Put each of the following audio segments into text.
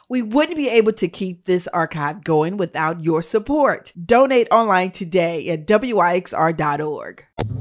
We wouldn't be able to keep this archive going without your support. Donate online today at WIXR.org.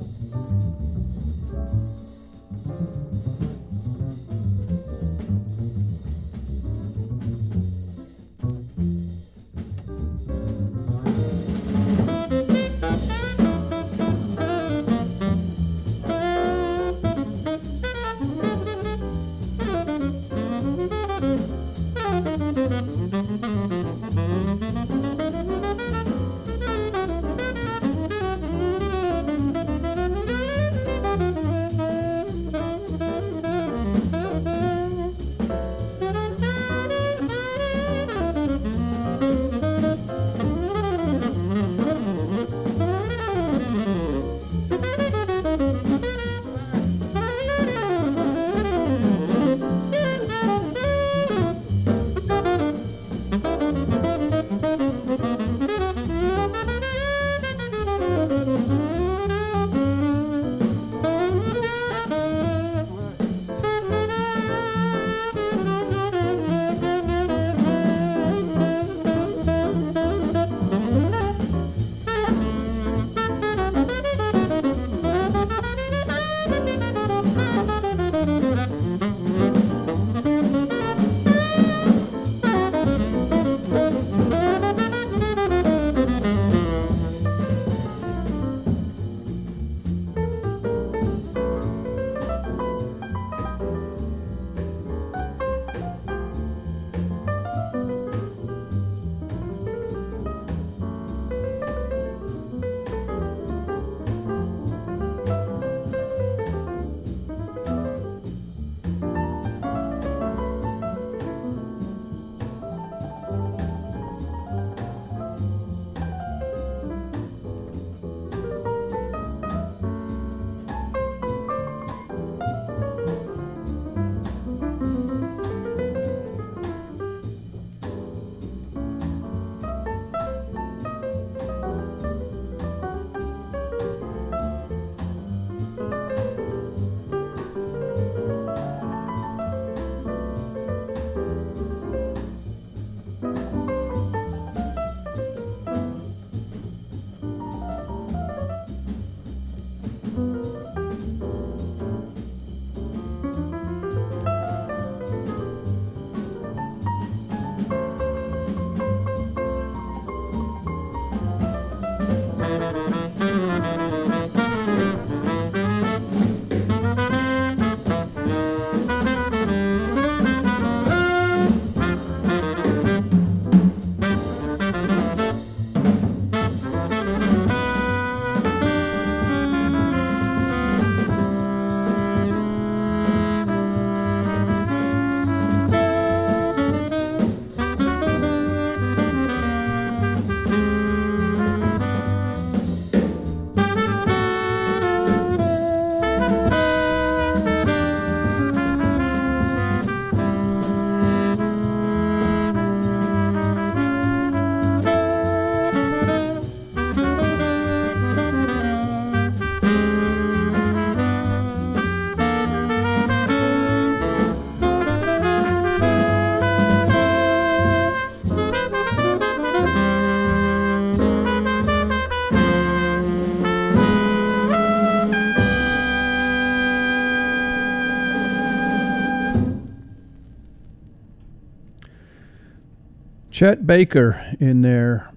Chet Baker in there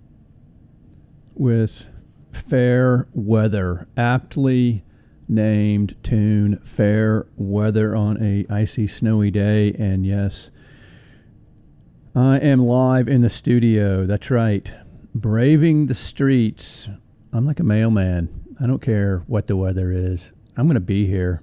with Fair Weather, aptly named tune, Fair Weather on a icy, snowy day. And yes, I am live in the studio. That's right. Braving the streets. I'm like a mailman. I don't care what the weather is. I'm going to be here.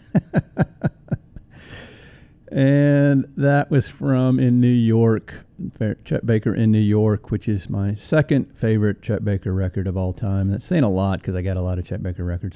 And that was from In New York, Chet Baker in New York, which is my second favorite Chet Baker record of all time. That's saying a lot because I got a lot of Chet Baker records.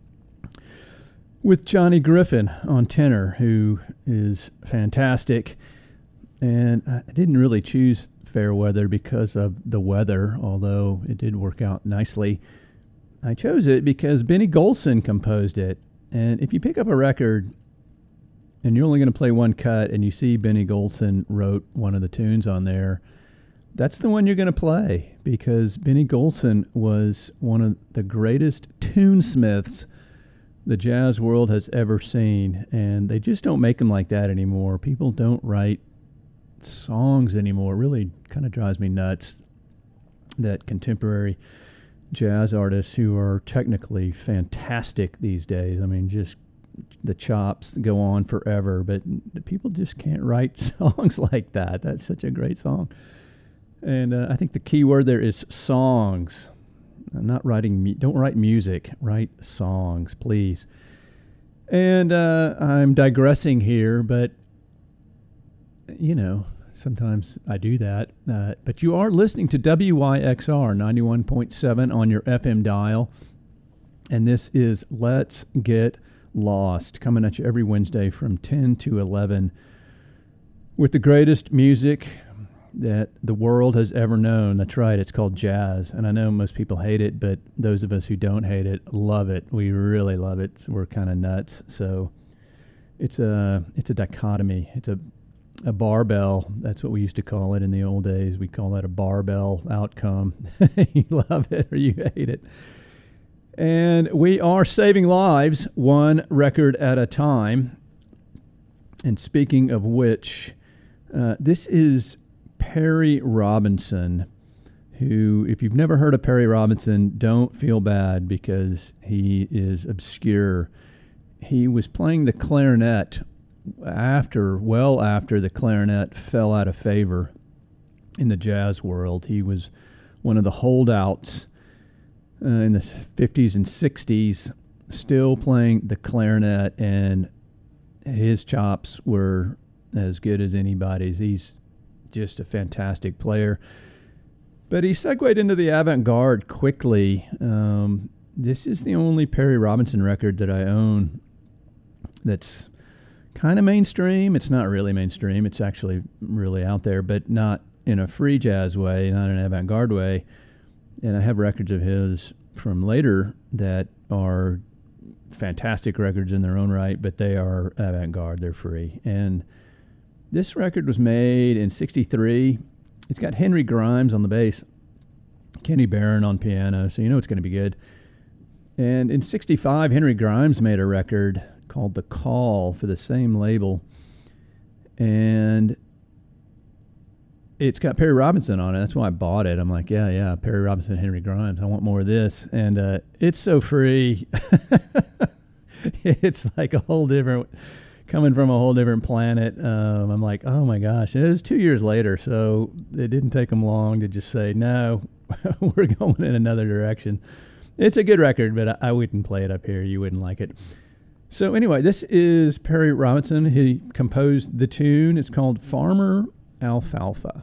With Johnny Griffin on tenor, who is fantastic. And I didn't really choose Fair Weather because of the weather, although it did work out nicely. I chose it because Benny Golson composed it. And if you pick up a record and you're only going to play one cut, and you see Benny Golson wrote one of the tunes on there, that's the one you're going to play, because Benny Golson was one of the greatest tunesmiths the jazz world has ever seen, and they just don't make them like that anymore. People don't write songs anymore. It really kind of drives me nuts that contemporary jazz artists who are technically fantastic these days, I mean, just the chops go on forever, but people just can't write songs like that. That's such a great song. And I think the key word there is songs. Not writing, don't write music, write songs, please. And I'm digressing here, but, you know, sometimes I do that. But you are listening to WYXR 91.7 on your FM dial. And this is Let's Get Lost, coming at you every Wednesday from 10 to 11 with the greatest music that the world has ever known. That's right, it's called jazz. And I know most people hate it, but those of us who don't hate it love it. We really love it. We're kind of nuts. So it's a dichotomy. It's a barbell. That's what we used to call it in the old days. We call that a barbell outcome. You love it or you hate it. And we are saving lives one record at a time. And speaking of which, this is Perry Robinson, who, if you've never heard of Perry Robinson, don't feel bad because he is obscure. He was playing the clarinet well after the clarinet fell out of favor in the jazz world. He was one of the holdouts in the 50s and 60s, still playing the clarinet, and his chops were as good as anybody's. He's just a fantastic player. But he segued into the avant-garde quickly. This is the only Perry Robinson record that I own that's kind of mainstream. It's not really mainstream. It's actually really out there, but not in a free jazz way, not in an avant-garde way. And I have records of his from later that are fantastic records in their own right, but they are avant-garde. They're free. And this record was made in 1963. It's got Henry Grimes on the bass, Kenny Barron on piano, so you know it's going to be good. And in 1965, Henry Grimes made a record called The Call for the same label. And it's got Perry Robinson on it. That's why I bought it. I'm like, yeah, Perry Robinson, Henry Grimes. I want more of this. And it's so free. It's like a whole different... coming from a whole different planet. I'm like, oh my gosh. It was 2 years later, so it didn't take them long to just say, no, we're going in another direction. It's a good record, but I wouldn't play it up here. You wouldn't like it. So anyway, this is Perry Robinson. He composed the tune. It's called Farmer Alfalfa.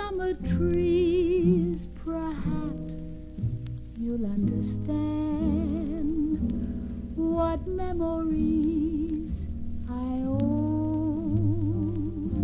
summer trees, perhaps you'll understand what memories I own.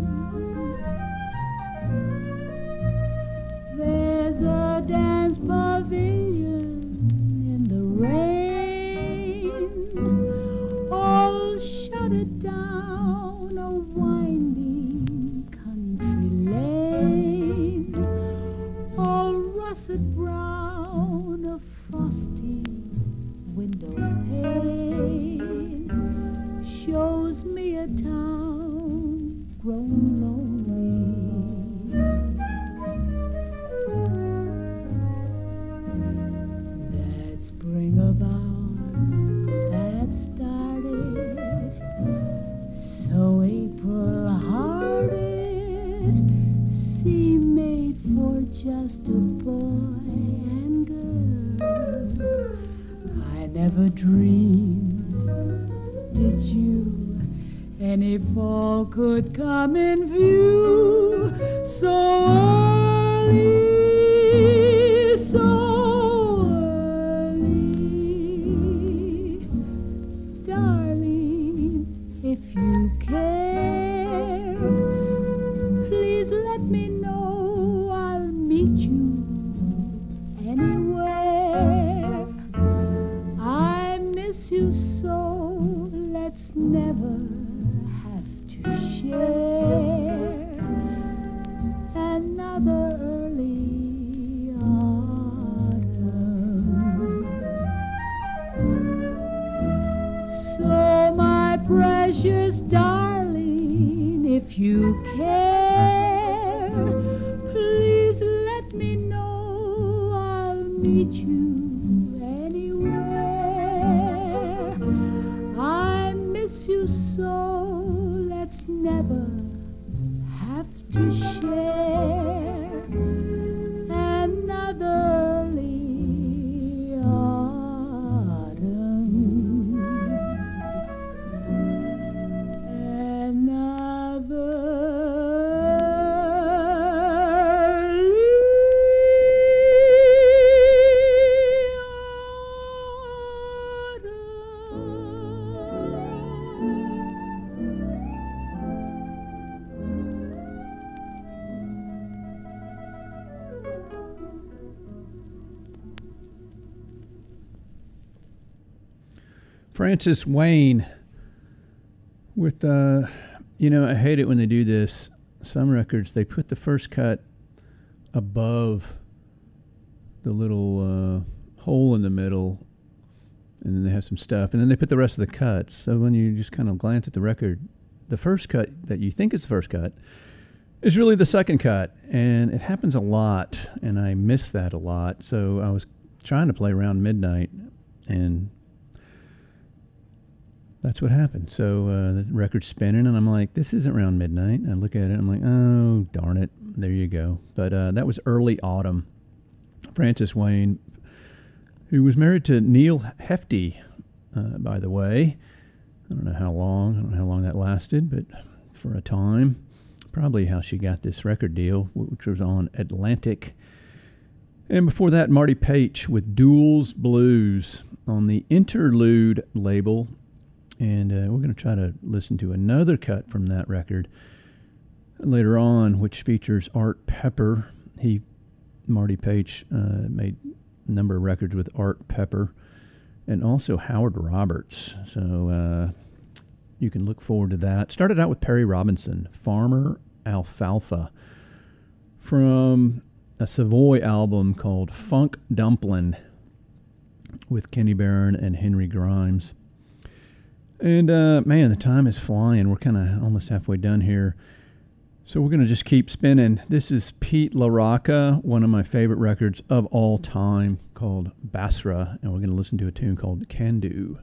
There's a dance pavilion in the rain, all shuttered down a winding country lane, all russet brown, a frosty window pane shows me a town grown lonely. That spring of ours that started so April-hearted seemed made for just a boy and girl. I never dreamed, did you, any fall could come in view so early, so early. Darling, if you care, please let me know. I'll meet you anywhere. I miss you so, let's never have to share another early autumn. So my precious darling, if you care, please let me know. I'll meet you anywhere. I miss you so, let's never have to share another early autumn. Another Francis Wayne with, I hate it when they do this. Some records, they put the first cut above the little hole in the middle, and then they have some stuff, and then they put the rest of the cuts. So when you just kind of glance at the record, the first cut that you think is the first cut is really the second cut, and it happens a lot, and I miss that a lot. So I was trying to play around midnight, and that's what happened. So the record's spinning, and I'm like, this isn't around midnight. I look at it, and I'm like, oh, darn it. There you go. But that was early autumn. Francis Wayne, who was married to Neil Hefti, by the way. I don't know how long that lasted, but for a time. Probably how she got this record deal, which was on Atlantic. And before that, Marty Paich with Duels Blues on the Interlude label. And we're going to try to listen to another cut from that record later on, which features Art Pepper. Marty Paich, made a number of records with Art Pepper and also Howard Roberts. So you can look forward to that. Started out with Perry Robinson, Farmer Alfalfa, from a Savoy album called Funk Dumplin' with Kenny Barron and Henry Grimes. And, man, the time is flying. We're kind of almost halfway done here. So we're going to just keep spinning. This is Pete LaRocca, one of my favorite records of all time, called Basra. And we're going to listen to a tune called Can Do.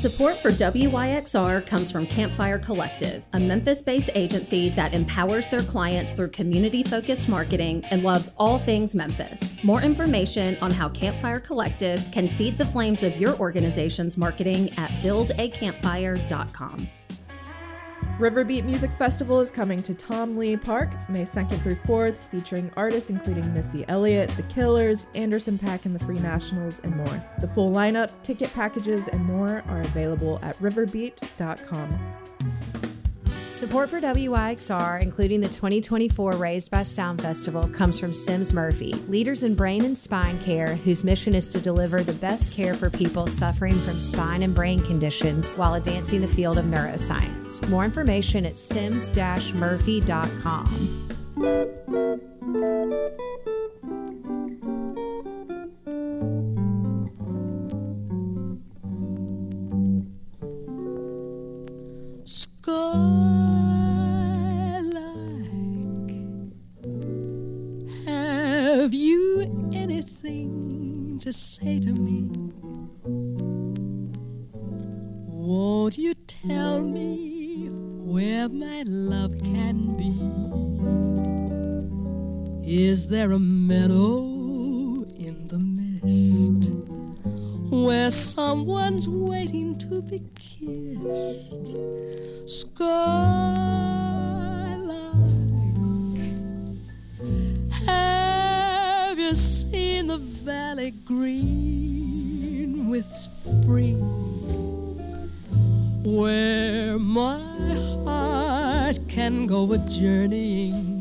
Support for WYXR comes from Campfire Collective, a Memphis-based agency that empowers their clients through community-focused marketing and loves all things Memphis. More information on how Campfire Collective can feed the flames of your organization's marketing at buildacampfire.com. Riverbeat Music Festival is coming to Tom Lee Park May 2nd through 4th, featuring artists including Missy Elliott, The Killers, Anderson .Paak and the Free Nationals, and more. The full lineup, ticket packages, and more are available at riverbeat.com. Support for WYXR, including the 2024 Raised by Sound Festival, comes from Sims Murphy, leaders in brain and spine care, whose mission is to deliver the best care for people suffering from spine and brain conditions while advancing the field of neuroscience. More information at sims-murphy.com. Have you anything to say to me? Won't you tell me where my love can be? Is there a meadow in the mist where someone's waiting to be kissed? Have you seen the valley green with spring, where my heart can go a-journeying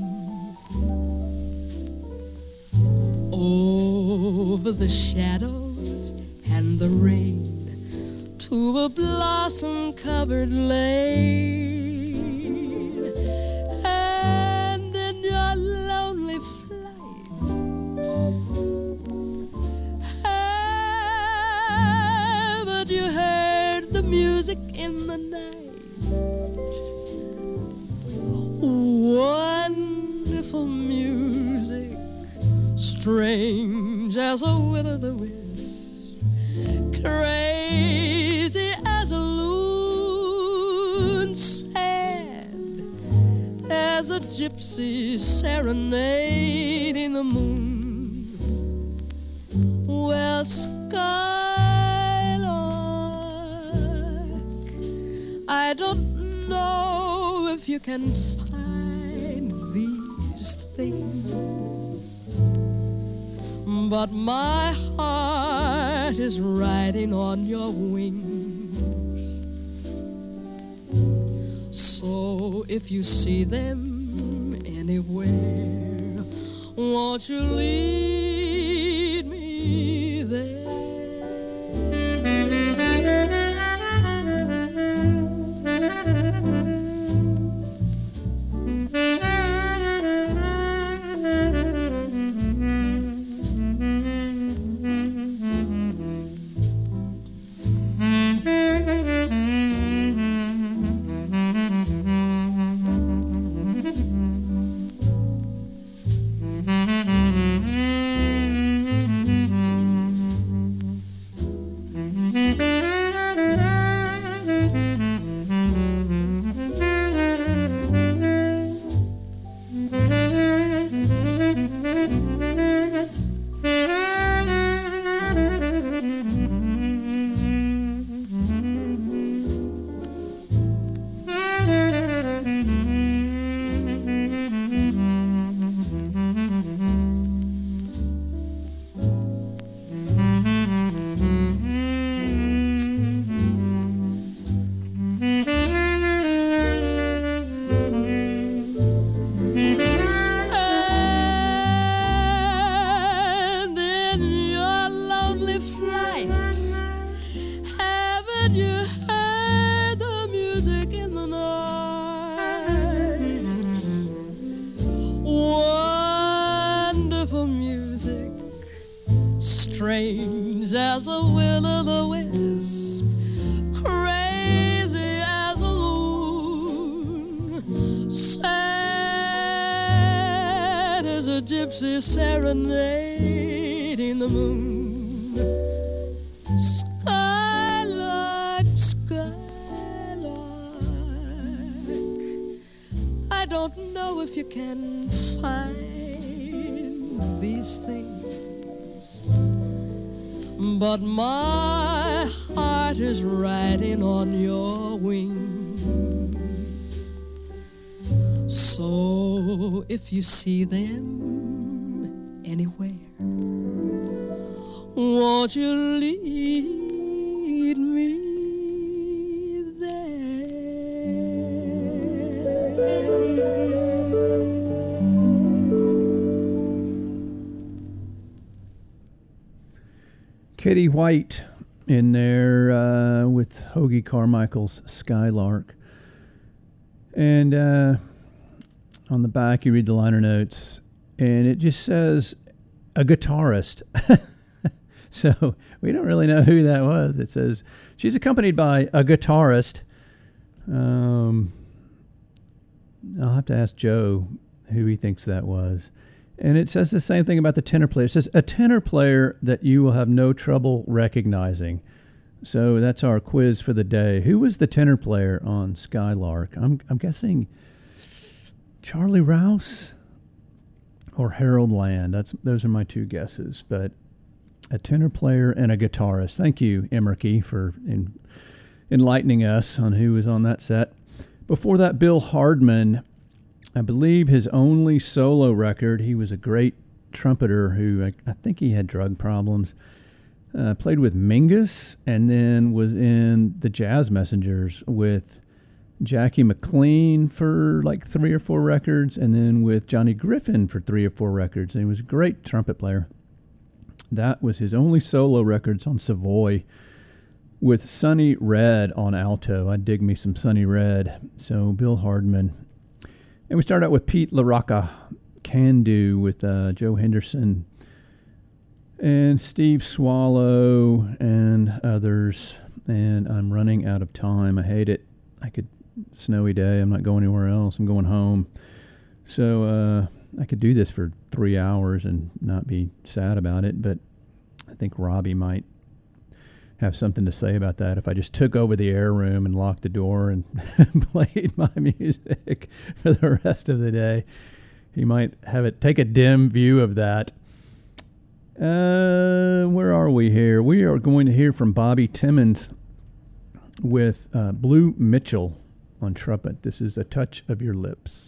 over the shadows and the rain to a blossom-covered lane? And in your lonely flight, haven't you heard the music in the night? Wonderful music, strange as a will-o'-the-wisp, crazy as a loon, sad as a gypsy serenading the moon. Well, Skylark, I don't know if you can find these things, but my heart is riding on your wings. So if you see them anywhere, won't you lead me there? Strange as a will-o'-the-wisp, crazy as a loon, sad as a gypsy serenading the moon. Skylark, I don't know if you can find these things, but my heart is riding on your wings. So if you see them anywhere, won't you lead me Kitty White in there with Hoagie Carmichael's Skylark. And on the back, you read the liner notes, and it just says a guitarist. So we don't really know who that was. It says she's accompanied by a guitarist. I'll have to ask Joe who he thinks that was. And it says the same thing about the tenor player. It says a tenor player that you will have no trouble recognizing. So that's our quiz for the day. Who was the tenor player on Skylark? I'm guessing Charlie Rouse or Harold Land. Those are my two guesses. But a tenor player and a guitarist. Thank you, Emerke, for enlightening us on who was on that set. Before that, Bill Hardman. I believe his only solo record. He was a great trumpeter who I think he had drug problems. Played with Mingus and then was in the Jazz Messengers with Jackie McLean for like 3 or 4 records, and then with Johnny Griffin for 3 or 4 records. And he was a great trumpet player. That was his only solo records on Savoy with Sonny Red on alto. I dig me some Sonny Red. So Bill Hardman. And we start out with Pete LaRocca, Can Do, with Joe Henderson and Steve Swallow and others. And I'm running out of time. I hate it. Snowy day. I'm not going anywhere else. I'm going home. So I could do this for 3 hours and not be sad about it. But I think Robbie might have something to say about that if I just took over the air room and locked the door and played my music for the rest of the day. He might take a dim view of that. Where are we here? We are going to hear from Bobby Timmons with Blue Mitchell on trumpet. This is A Touch of Your Lips.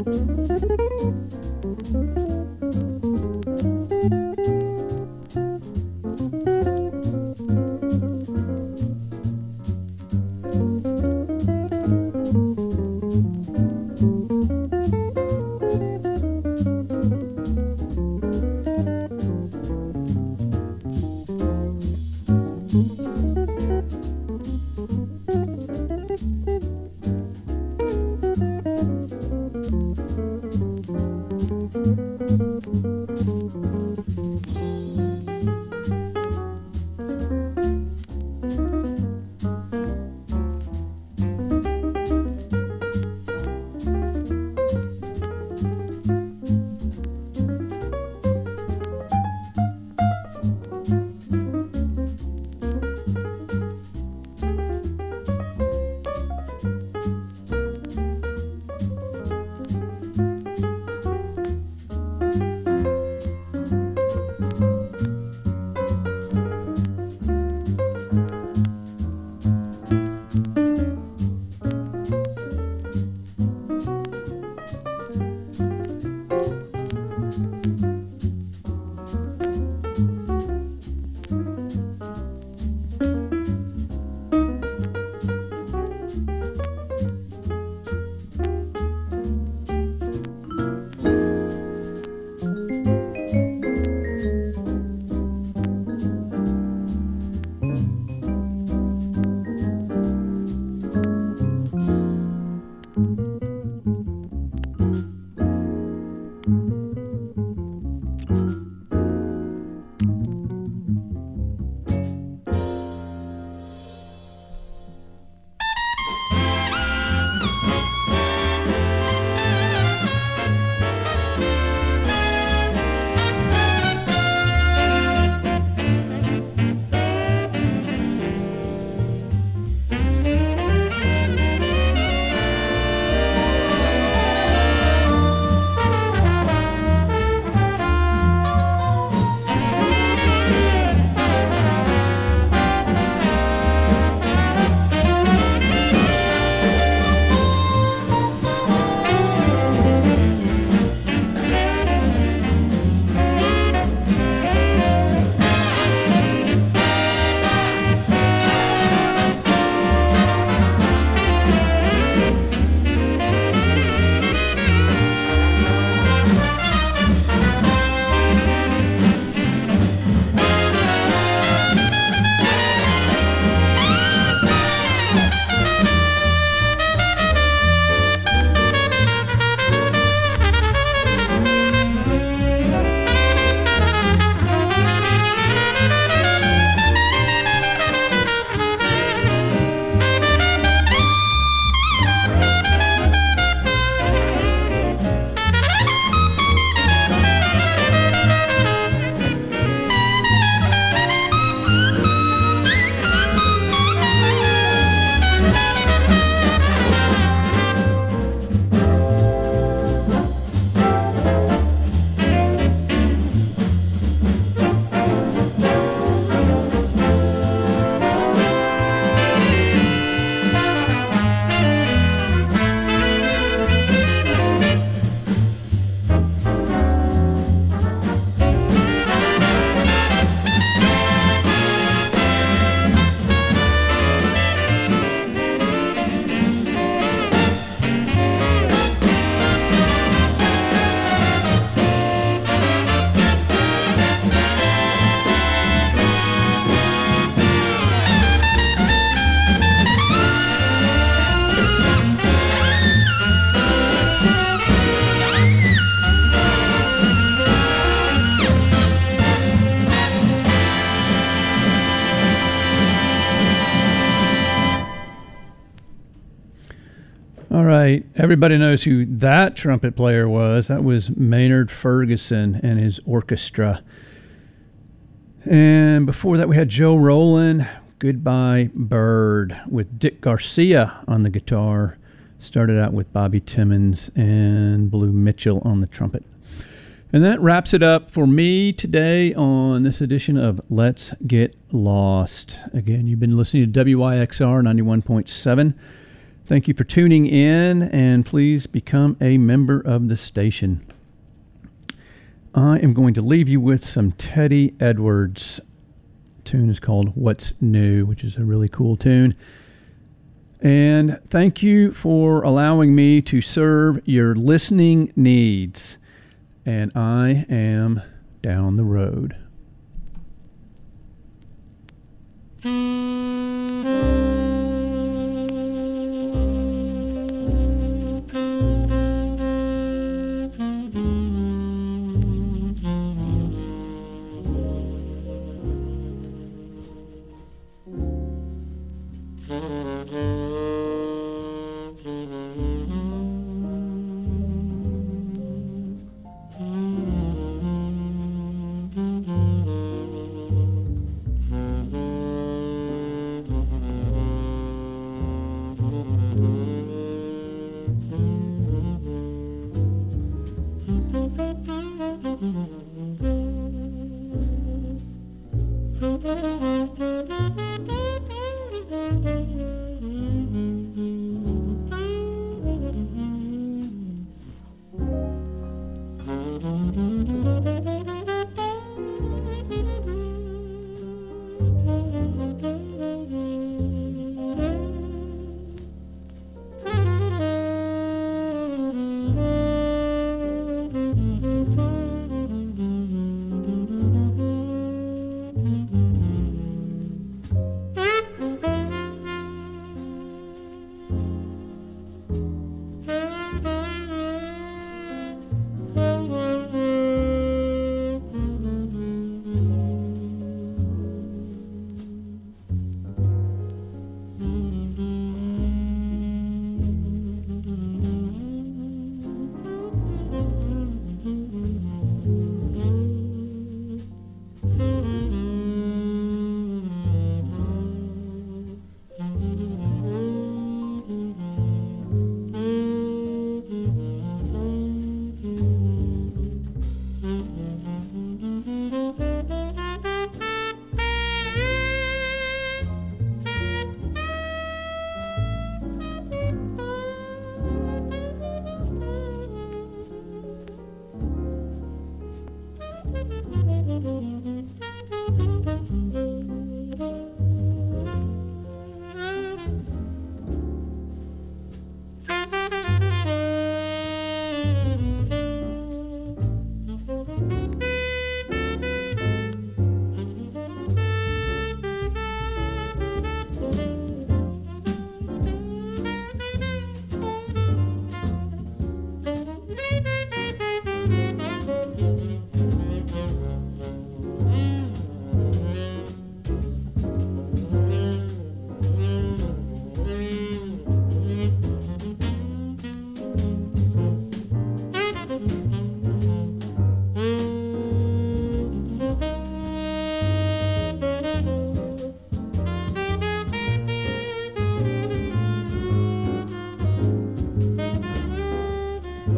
All right. Everybody knows who that trumpet player was. That was Maynard Ferguson and his orchestra. And before that, we had Joe Roland, Goodbye Bird, with Dick Garcia on the guitar. Started out with Bobby Timmons and Blue Mitchell on the trumpet. And that wraps it up for me today on this edition of Let's Get Lost. Again, you've been listening to WYXR 91.7 Thank you for tuning in, and please become a member of the station. I am going to leave you with some Teddy Edwards. The tune is called What's New, which is a really cool tune. And thank you for allowing me to serve your listening needs. And I am down the road.